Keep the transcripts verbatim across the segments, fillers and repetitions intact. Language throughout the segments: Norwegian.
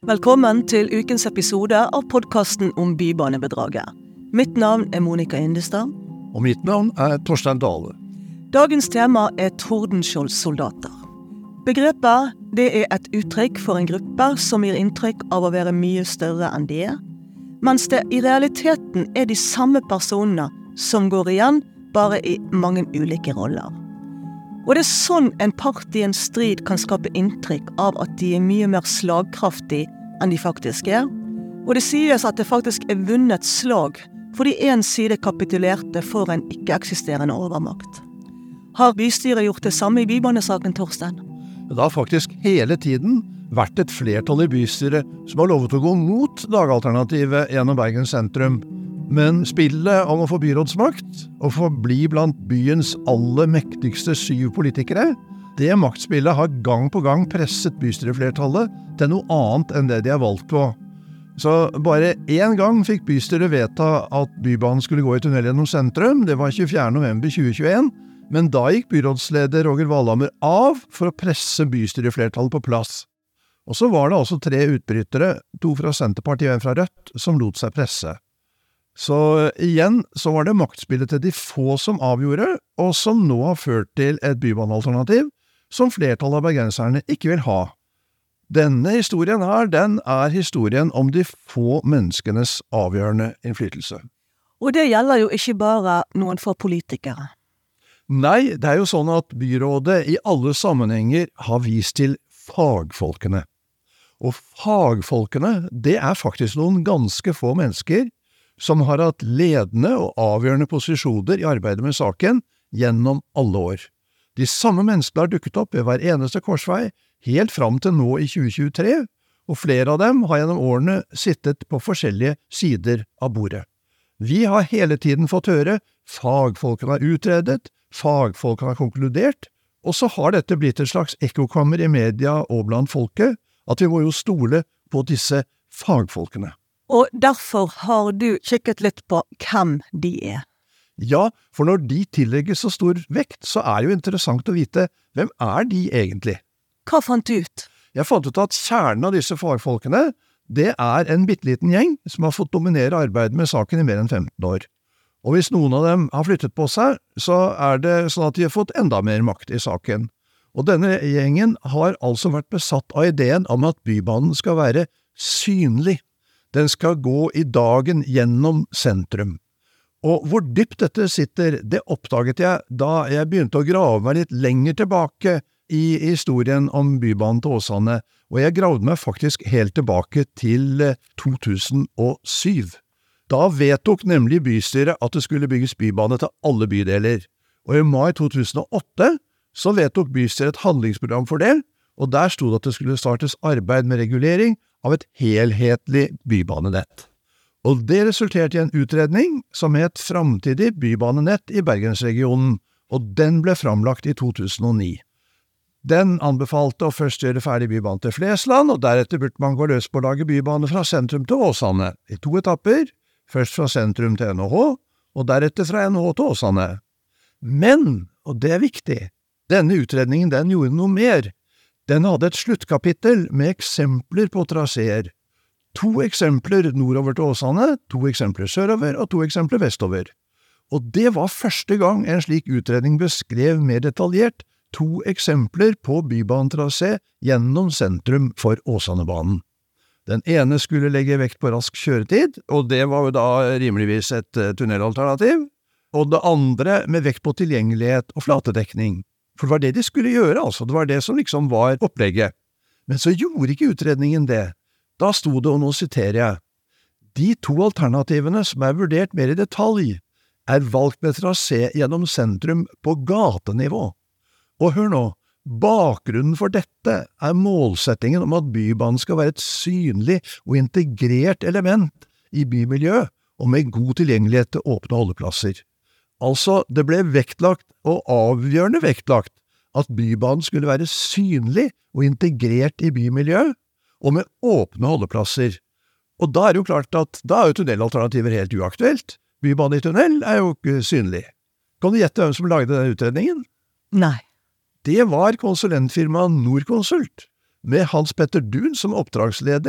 Velkommen til ukens episode av podcasten om bybanebedraget. Mitt navn er Monica Indestad. Og mitt navn er Torstein Dale. Dagens tema er Tordenskjold-soldater. Begrepet det er et uttrykk for en gruppe som gir inntrykk av å være mye større enn de er, mens det i realiteten er de samme personene som går igjen, bare i mange ulike roller. Og det er sånn en part i en strid kan skape inntrykk av at de er mye mer slagkraftige enn de faktisk er. Og det sies at det faktisk er vunnet slag fordi en side kapitulerte for en ikke-eksisterende overmakt. Har bystyret gjort det samme i bybanesaken, Torstein? Det har faktisk hele tiden vært et flertall i bystyret som har lovet å gå mot dagalternativet gjennom Bergen sentrum. Men spillet om å få byrådsmakt og få bli blant byens aller mektigste syv politikere, det maktspillet har gang på gang presset bystyreflertallet til noe annet enn det de er valgt på. Så bare en gang fikk bystyret vedta at bybanen skulle gå i tunnel gjennom sentrum, det var tjuefjerde november tjue tjueen, men da gikk byrådsleder Roger Valhammer av for å presse bystyreflertallet på plass. Og så var det altså tre utbrytere, to fra Senterpartiet og en fra Rødt, som lot seg presse. Så igjen så var det maktspillet til de få som avgjorde, og som nå har ført til et bybanealternativ som flertallet av bergenserne ikke vil ha. Denne historien her, den er historien om de få menneskenes avgjørende innflytelse. Og det gjelder jo ikke bare noen få politikere. Nei, det er jo sånn at byrådet i alle sammenhenger har vist til fagfolkene. Og fagfolkene, det er faktisk noen ganske få mennesker som har hatt ledende og avgjørende posisjoner i arbeidet med saken gjennom alle år. De samme menneskene har dukket opp ved hver eneste korsvei, helt fram til nå i tjue tjuetre, og flere av dem har gjennom årene sittet på forskjellige sider av bordet. Vi har hele tiden fått høre, fagfolkene har utredet, fagfolkene har konkludert, og så har dette blitt et slags ekkokammer i media og blant folket, at vi må jo stole på disse fagfolkene. Og derfor har du kikket litt på hvem de er. Ja, for når de tillegges så stor vekt, så er det jo interessant å vite hvem er de egentlig. Hva fant du ut? Jeg fant ut at kjernen av disse fagfolkene, det er en bitteliten gjeng som har fått dominere arbeidet med saken i mer enn femten år. Og hvis noen av dem har flyttet på seg, så er det sånn at de har fått enda mer makt i saken. Og denne gjengen har altså vært besatt av ideen om at bybanen skal være synlig. Den skal gå i dagen gjennom sentrum. Og hvor dypt dette sitter, det oppdaget jeg da jeg begynte å grave meg litt lenger tilbake i historien om bybanen til Åsane, og jeg gravde meg faktisk helt tilbake til to tusen og syv. Da vedtok nemlig bystyret at det skulle bygges bybane til alle bydeler, og i mai to tusen og åtte så vedtok bystyret et handlingsprogram for det, og der stod det at det skulle startes arbeid med regulering av et helhetlig bybanenett. Og det resulterte i en utredning som het Framtidig bybanenett i Bergensregionen, og den ble framlagt i to tusen og ni. Den anbefalte å først gjøre ferdig bybanen til Flesland, og deretter burde man gå løs på å lage bybane fra sentrum til Åsane, i to etapper, først fra sentrum til N H H, og deretter fra N H H til Åsane. Men, og det er viktig, denne utredningen den gjorde noe mer. Den hadde et sluttkapittel med eksempler på traseer. To eksempler nordover til Åsane, to eksempler sørover og to eksempler vestover. Og det var første gang en slik utredning beskrev mer detaljert to eksempler på bybanetrasé gjennom sentrum for Åsanebanen. Den ene skulle legge vekt på rask kjøretid, og det var jo da rimeligvis et tunnelalternativ, og det andre med vekt på tilgjengelighet og flatedekning. For det var det de skulle gjøre, altså. Det var det som liksom var opplegget. Men så gjorde ikke utredningen det. Da sto det, og nå siterer jeg, «De to alternativene som er vurdert mer i detalj, er valgt med trasé gjennom sentrum på gatenivå. Og hør nå, bakgrunnen for dette er målsettingen om at bybanen skal være et synlig og integrert element i bymiljøet og med god tilgjengelighet til åpne holdeplasser. Altså, det ble vektlagt og avgjørende vektlagt at bybanen skulle være synlig og integrert i bymiljøet, og med åpne holdeplasser. Og da er det jo klart at da er jo tunnelalternativer helt uaktuelt. Bybane i tunnel er jo ikke synlig. Kan du gjette hvem som lagde denne utredningen? Nei. Det var konsulentfirmaet Norconsult, med Hans Petter Dun som oppdragsleder,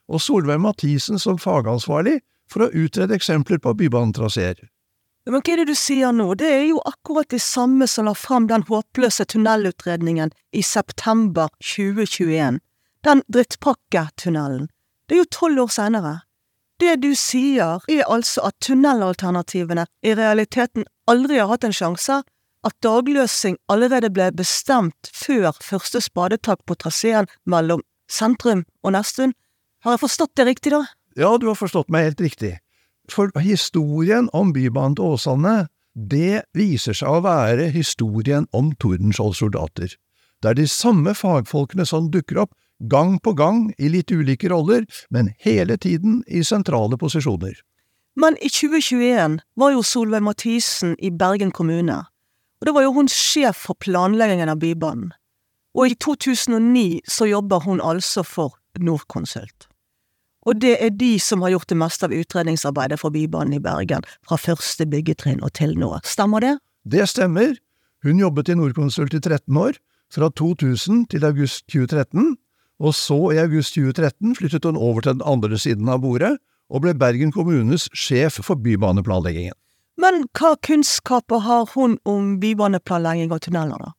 og Solveig Mathisen som fagansvarlig for å utrede eksempler på bybanetraseer. Men hva er det du sier nå? Det er jo akkurat det samme som la fram den håpløse tunnelutredningen i september tjue tjueen. Den drittpakketunnelen. Det er jo tolv år senere. Det du sier er altså at tunnelalternativene i realiteten aldri har hatt en sjanse, at dagløsing allerede ble bestemt før første spadetak på traseen mellom sentrum og Nesttun. Har jeg forstått det riktig da? Ja, du har forstått meg helt riktig. For historien om Bybanen til Åsane, det viser seg å være historien om Tordenskiolds soldater. Det er de samme fagfolkene som dukker opp gang på gang i litt ulike roller, men hele tiden i sentrale posisjoner. Men i tjue tjueen var jo Solveig Mathisen i Bergen kommune, og det var jo hun sjef for planleggingen av Bybanen. Og i to tusen og ni så jobber hun altså for Norconsult. Og det er de som har gjort det meste av utredningsarbeidet for Bybanen i Bergen, fra første byggetrinn og til nå. Stemmer det? Det stemmer. Hun jobbet i Norconsult i tretten år, fra to tusen til august tjue tretten, og så i august tjue tretten flyttet hun over til den andre siden av bordet, og ble Bergen kommunes sjef for bybaneplanleggingen. Men hva kunnskaper har hun om bybaneplanlegging og tunneler da?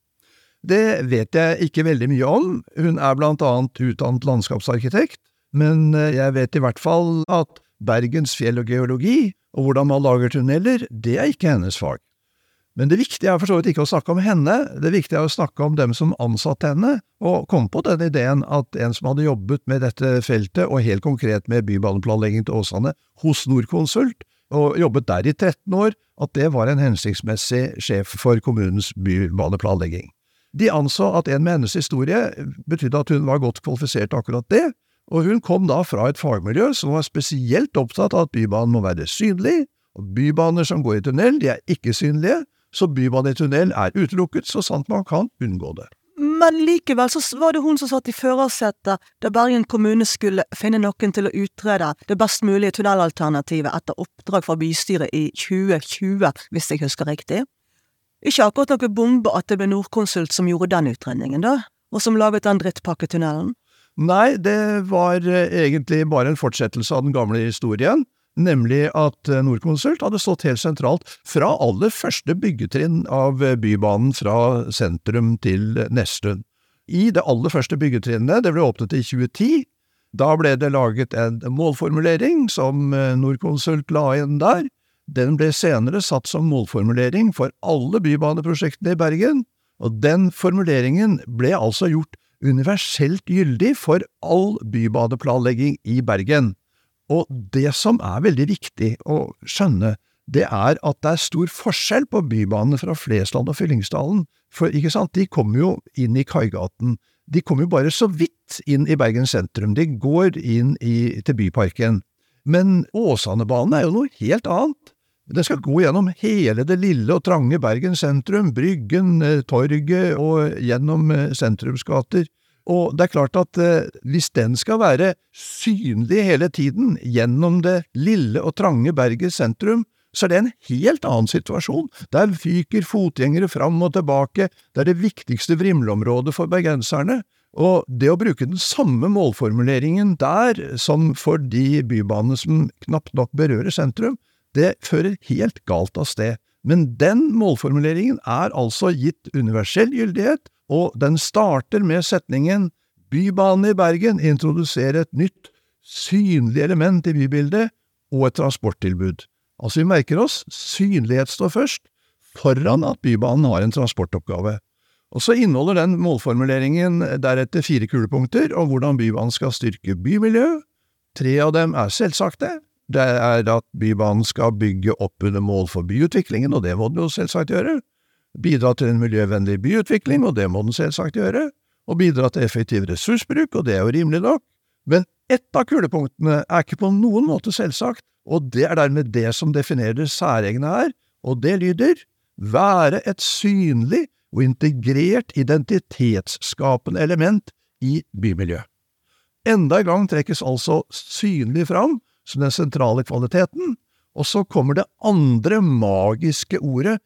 Det vet jeg ikke veldig mye om. Hun er blant annet utdannet landskapsarkitekt, men jeg vet i hvert fall at Bergens fjell og geologi, og hvordan man lager tunneler, det er ikke hennes fag. Men det viktige er for så vidt ikke å snakke om henne, det viktige er å snakke om dem som ansatte henne, og kom på den ideen at en som hadde jobbet med dette feltet, og helt konkret med bybaneplanlegging til Åsane, hos Norconsult, og jobbet der i tretten år, at det var en hensiktsmessig sjef for kommunens bybaneplanlegging. De anså at en med hennes historie betydde at hun var godt kvalifisert akkurat det, og hun kom da fra et fagmiljø som var spesielt opptatt av at bybanen må være synlig, og bybaner som går i tunnel, de er ikke synlige, så bybane i tunnel er utelukket så sant man kan unngå det. Men likevel så var det hun som satt i førersetet da Bergen kommune skulle finne noen til å utrede det best mulige tunnelalternativet etter oppdrag fra bystyret i tjue tjue, hvis jeg husker riktig. Ikke akkurat noe bombe at det ble Norconsult som gjorde den utredningen da, og som laget den drittpakketunnelen. Nei, det var egentlig bare en fortsettelse av den gamle historien, nemlig at Norconsult hadde stått helt sentralt fra aller første byggetrinn av bybanen fra sentrum til Nesttun. I det aller første byggetrinnet, det ble åpnet i tjue ti, da ble det laget en målformulering som Norconsult la inn der. Den ble senere satt som målformulering for alle bybaneprosjektene i Bergen, og den formuleringen ble altså gjort universelt gyldig for all bybaneplanlegging i Bergen. Og det som er veldig viktig å skjønne, det er at det er stor forskjell på bybanene fra Flesland og Fyllingsdalen, for ikke sant, de kommer jo inn i Kaigaten, de kommer jo bare så vidt inn i Bergen sentrum, de går inn i, til byparken. Men Åsanebanen er jo noe helt annet. Den skal gå gjennom hele det lille og trange Bergen sentrum, Bryggen, Torget og gjennom sentrumsgater. Og det er klart at eh, hvis den skal være synlig hele tiden gjennom det lille og trange Bergen sentrum, så er det en helt annen situasjon. Der fyker fotgjengere fram og tilbake, det er det viktigste vrimleområdet for bergenserne. Og det å bruke den samme målformuleringen der som for de bybanene som knapt nok berører sentrum, det fører helt galt av sted. Men den målformuleringen er altså gitt universell gyldighet, og den starter med setningen «Bybanen i Bergen introduserer et nytt, synlig element i bybildet og et transporttilbud». Altså vi merker oss, synlighet står først, foran at bybanen har en transportoppgave. Og så inneholder den målformuleringen deretter fire kulepunkter om hvordan bybanen skal styrke bymiljøet. Tre av dem er selvsagte. Det er at bybanen skal bygge opp under mål for byutviklingen, og det må den jo selvsagt gjøre. Bidra til en miljøvennlig byutvikling, og det må den selvsagt gjøre. Og bidra til effektiv ressursbruk, og det er jo rimelig nok. Men ett av kulepunktene er ikke på noen måte selvsagt, og det er dermed det som definerer det særegne her, og det lyder «være et synlig og integrert identitetsskapende element i bymiljøet». Enda en gang trekkes altså synlig fram som den sentrale kvaliteten, og så kommer det andre magiske ordet,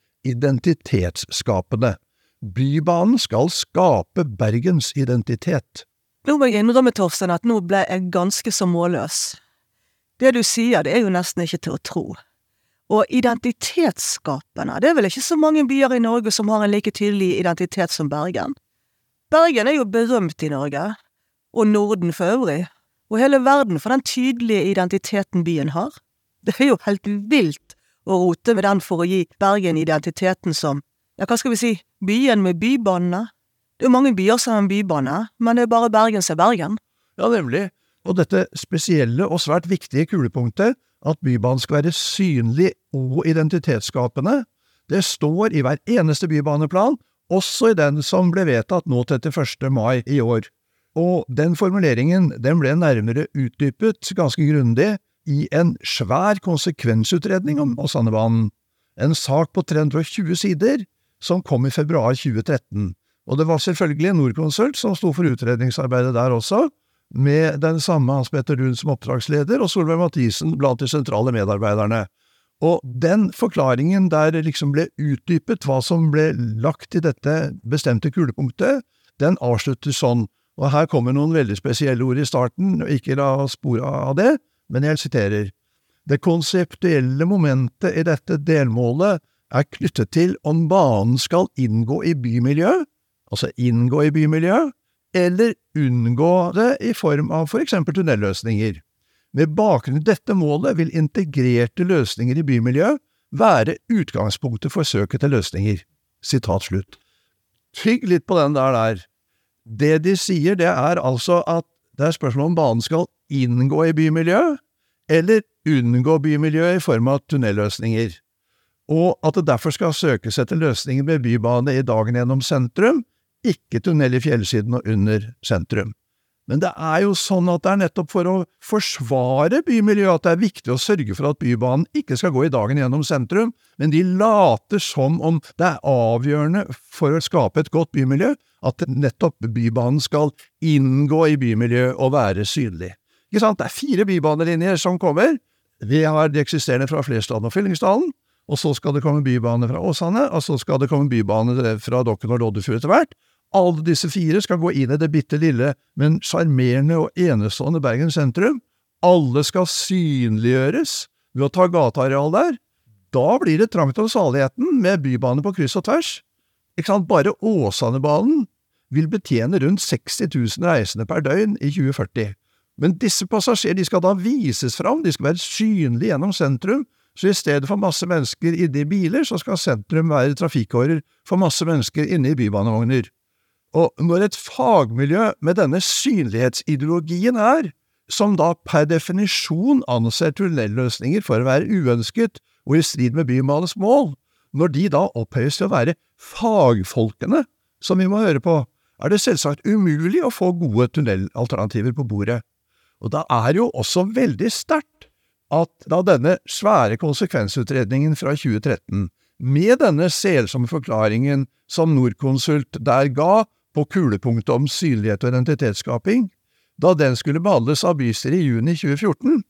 identitetsskapende. Bybanen skal skape Bergens identitet. Nå må jeg innrømme, Torstein, at nå ble jeg ganske så målløs. Det du sier, det er jo nesten ikke til å tro. Og identitetsskapende, det er vel ikke så mange byer i Norge som har en like tydelig identitet som Bergen. Bergen er jo berømt i Norge, og Norden for øvrig, og hele verden for den tydelige identiteten byen har. Det er jo helt vilt å rote med den for å gi Bergen identiteten som, ja, hva skal vi si, byen med bybanene. Det er jo mange byer som har en bybane, men det er bare Bergen som er Bergen. Ja, nemlig. Og dette spesielle og svært viktige kulepunktet, at bybanen skal være synlig og identitetsskapende, det står i hver eneste bybaneplan, også i den som ble vedtatt nå trettiførste mai i år. Og den formuleringen, den ble nærmere utdypet ganske grundig i en svær konsekvensutredning om Åsanebanen. En sak på tre hundre og tjue sider, som kom i februar tjue tretten. Og det var selvfølgelig Norconsult som sto for utredningsarbeidet der også, med den samme Hans Petter Lund som oppdragsleder, og Solveig Mathisen blant de sentrale medarbeiderne. Og den forklaringen der det liksom ble utdypet hva som ble lagt i dette bestemte kulepunktet, den avslutter sånn, og her kommer noen veldig spesielle ord i starten, ikke la spore av det, men jeg siterer. Det konseptuelle momentet i dette delmålet er knyttet til om banen skal inngå i bymiljø, altså inngå i bymiljø, eller unngå det i form av for eksempel tunnelløsninger. Med bakgrunn i dette målet vil integrerte løsninger i bymiljø være utgangspunktet for søket til løsninger. Sitat slutt. Tygg litt på den der der. Det de sier, det er altså at det er spørsmål om banen skal inngå i bymiljø, eller unngå bymiljø i form av tunnelløsninger. Og at det derfor skal søkes etter løsninger med bybane i dagen gjennom sentrum, ikke tunnel i fjellsiden og under sentrum. Men det er jo sånn at det er nettopp for å forsvare bymiljøet at det er viktig å sørge for at bybanen ikke skal gå i dagen gjennom sentrum, men de later som om det er avgjørende for å skape et godt bymiljø at nettopp bybanen skal inngå i bymiljøet og være synlig. Ikke sant? Det er fire bybanelinjer som kommer. Vi har de eksisterende fra Flesland og Fyllingsdalen, og så skal det komme bybane fra Åsane, og så skal det komme bybane fra Dokken og Loddefjord etter hvert. Alle disse fire skal gå inn i det bitte lille, men charmerende og enestående Bergen sentrum. Alle skal synliggjøres ved å ta gateareal der. Da blir det trangt om saligheten med bybane på kryss og tvers. Ikke sant? Bare Åsanebanen vil betjene rundt seksti tusen reisende per døgn i tjue førti. Men disse passasjerer, de skal da vises fram, de skal være synlige gjennom sentrum, så i stedet for masse mennesker inne i biler, så skal sentrum være trafikkårer for masse mennesker inne i bybanevogner. Og når et fagmiljø med denne synlighetsideologien er, som da per definisjon anser tunnelløsninger for å være uønsket og i strid med bybanens mål, når de da opphøyes til å være fagfolkene som vi må høre på, er det selvsagt umulig å få gode tunnelalternativer på bordet. Og da er jo også veldig sterkt at da denne svære konsekvensutredningen fra tjue tretten, med denne selsomme forklaringen som Norconsult der ga på kulepunktet om synlighet og identitetsskaping, da den skulle behandles av bystyret i juni tjue fjorten,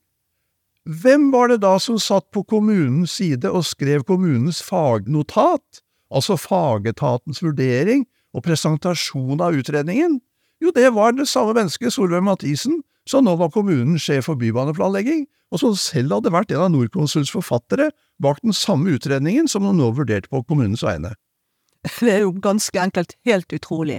hvem var det da som satt på kommunens side og skrev kommunens fagnotat, altså fagetatens vurdering og presentasjon av utredningen? Jo, det var det samme mennesket, Solveig Mathisen, som nå var kommunens sjef for bybaneplanlegging, og som selv hadde vært en av Norconsults forfattere bak den samme utredningen som hun nå vurderte på kommunens vegne. Det er jo ganske enkelt helt utrolig.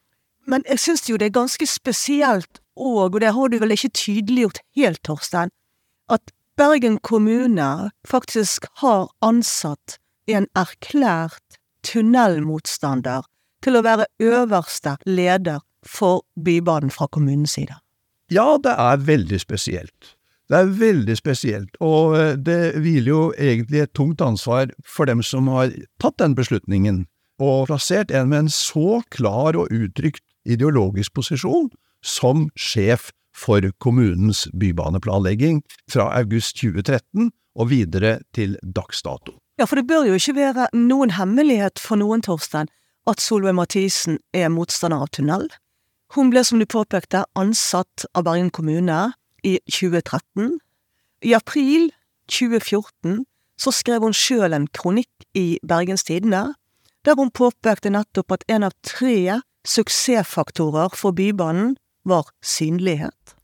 Men jeg synes jo det er ganske spesielt, og det har du vel ikke tydeliggjort helt, Torstein, at Bergen kommune faktisk har ansatt en erklært tunnelmotstander til å være øverste leder for bybanen fra kommunens side. Ja, det er veldig spesielt. Det er veldig spesielt, og det hviler jo egentlig et tungt ansvar for dem som har tatt den beslutningen, og plassert en med en så klar og uttrykt ideologisk posisjon som sjef for kommunens bybaneplanlegging fra august tjue tretten og videre til dagsdato. Ja, for det bør jo ikke være noen hemmelighet for noen, Torstein, at Solveig Mathisen er motstander av tunnel. Hun ble, som du påpekte, ansatt av Bergen kommune i tjue tretten. I april tjue fjorten så skrev hun selv en kronikk i Bergens Tidende, der hun påpekte nettopp at en av tre suksessfaktorer for bybanen var synlighet.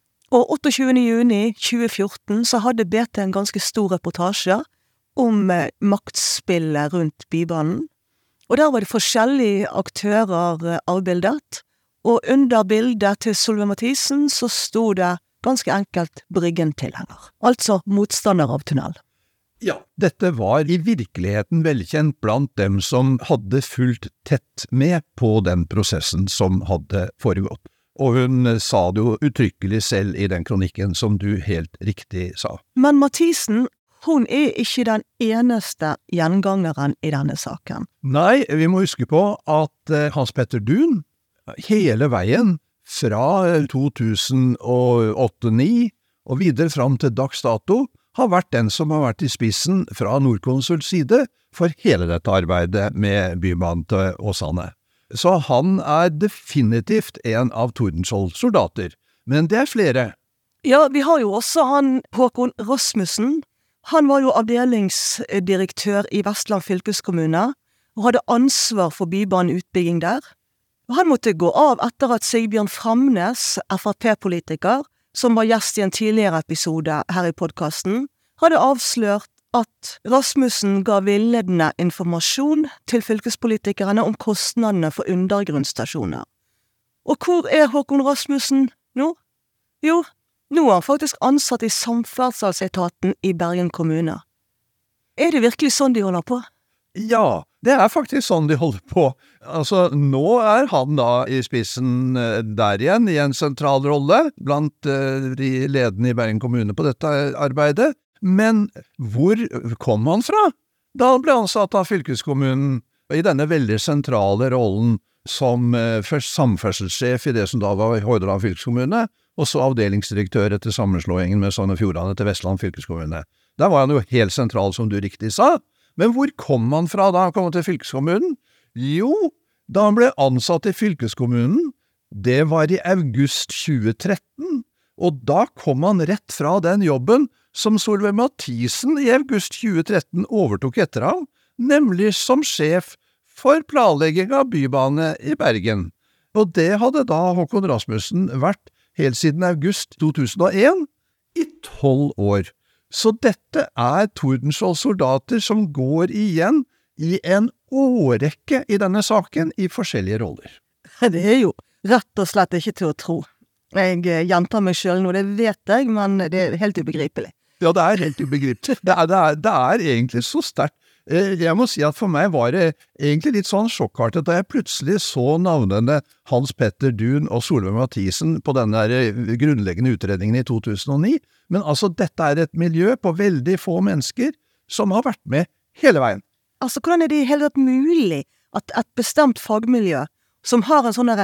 Og otteogtjuende juni tjue fjorten så hadde B T en ganske stor reportasje om eh, maktspillet rundt Bybanen. Og der var det forskjellige aktører eh, avbildet, og under bildet til Solveig Mathisen så stod det ganske enkelt Bryggen-tilhenger, altså motstander av tunnel. Ja, dette var i virkeligheten velkjent blant dem som hadde fulgt tett med på den prosessen som hadde foregått. Og hun sa det jo uttrykkelig selv i den kronikken som du helt riktig sa. Men Mathisen, hun er ikke den eneste gjengangeren i denne saken. Nei, vi må huske på at Hans Petter Duun hele veien fra to tusen åtte til ni og videre fram til dags dato har vært den som har vært i spissen fra Nordkonsuls side for hele dette arbeidet med Bybanen til Åsane. Så han er definitivt en av Tordenskiolds soldater, men det er flere. Ja, vi har jo også han Håkon Rasmussen. Han var jo avdelingsdirektør i Vestland fylkeskommune og hadde ansvar for bybaneutbygging der. Han måtte gå av etter at Sigbjørn Framnes, F R P-politiker, som var gjest i en tidligere episode her i podcasten, hadde avslørt at Rasmussen ga villedende informasjon til fylkespolitikerne om kostnadene for undergrunnsstasjoner. Og hvor er Håkon Rasmussen nå? Jo, nå er han faktisk ansatt i Samferdselsetaten i Bergen kommune. Er det virkelig sånn de holder på? Ja, det er faktisk sånn de holder på. Altså, nå er han da i spissen der igjen, i en sentral rolle blant de ledende i Bergen kommune på dette arbeidet. Men hvor kom han fra? Da han ble ansatt av fylkeskommunen i denne veldig sentrale rollen som først samferdselssjef i det som da var Hordaland fylkeskommune, og så avdelingsdirektør etter sammenslåingen med Sogn og Fjordane til Vestland fylkeskommune. Der var han jo helt sentral, som du riktig sa. Men hvor kom han fra da han kom til fylkeskommunen? Jo, da han ble ansatt i fylkeskommunen, det var i august tjue tretten, og da kom han rett fra den jobben som Solveig Mathisen i august tjue tretten overtok etter ham, nemlig som sjef for planlegging av bybane i Bergen. Og det hadde da Håkon Rasmussen vært helt siden august to tusen og en, i tolv år. Så dette er Tordenskiolds soldater som går igjen i en årrekke i denne saken i forskjellige roller. Det er jo rett og slett ikke til å tro. Jeg gjentar meg selv nå, det vet jeg, men det er helt ubegripelig. Ja, det er helt ubegripelig. Det er, det er, det er egentlig så sterkt. Jeg må si at for meg var det egentlig litt sånn sjokkartet da jeg plutselig så navnene Hans Petter Duun og Solveig Mathisen på denne grunnleggende utredningen i to tusen og ni. Men altså, dette er et miljø på veldig få mennesker som har vært med hele veien. Altså, hvordan er det helt mulig at et bestemt fagmiljø som har en sånn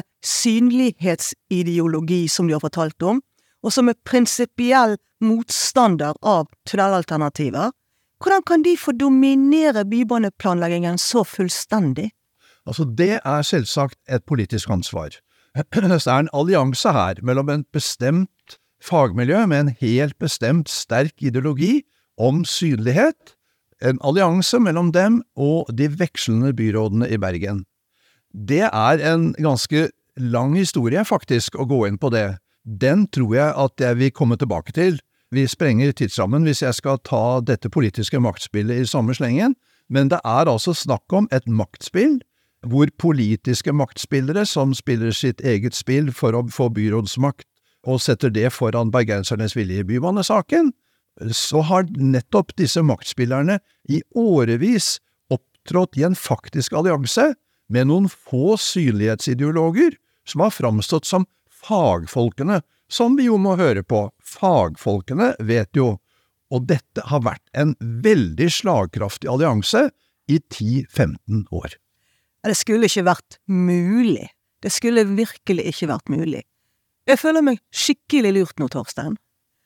synlighetsideologi som de har fortalt om, og som er prinsipiell motstander av tunnelalternativer, hvordan kan de få dominere bybaneplanleggingen så fullstendig? Altså, det er selvsagt et politisk ansvar. Det er en allianse her mellom en bestemt fagmiljø med en helt bestemt sterk ideologi om synlighet, en allianse mellom dem og de vekslende byrådene i Bergen. Det er en ganske lang historie faktisk å gå inn på det. Den tror jeg at jeg vil komme tilbake til. Vi sprenger tidsrammen hvis jeg skal ta dette politiske maktspillet i samme slengen, men det er altså snakk om et maktspill, hvor politiske maktspillere som spiller sitt eget spill for å få byrådsmakt og setter det foran bergensernes vilje i bybanesaken, så har nettopp disse maktspillerne i årevis opptrådt i en faktisk allianse med noen få synlighetsideologer som har framstått som fagfolkene, som vi jo må høre på. Fagfolkene vet jo, og dette har vært en veldig slagkraftig allianse i ti til femten år. Det skulle ikke vært mulig. Det skulle virkelig ikke vært mulig. Jeg føler meg skikkelig lurt nå, Torstein.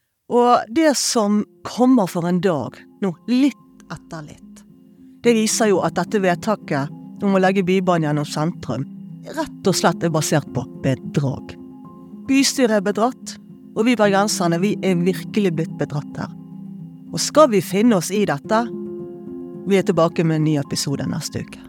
Og det som kommer for en dag, nå litt etter litt, det viser jo at dette vedtaket om å legge bybanen gjennom sentrum rett og slett er basert på bedrag. Bystyret er bedratt, og vi bergenserne, vi er virkelig blitt bedratt her. Og skal vi finne oss i dette, vi er tilbake med en ny episode neste uke.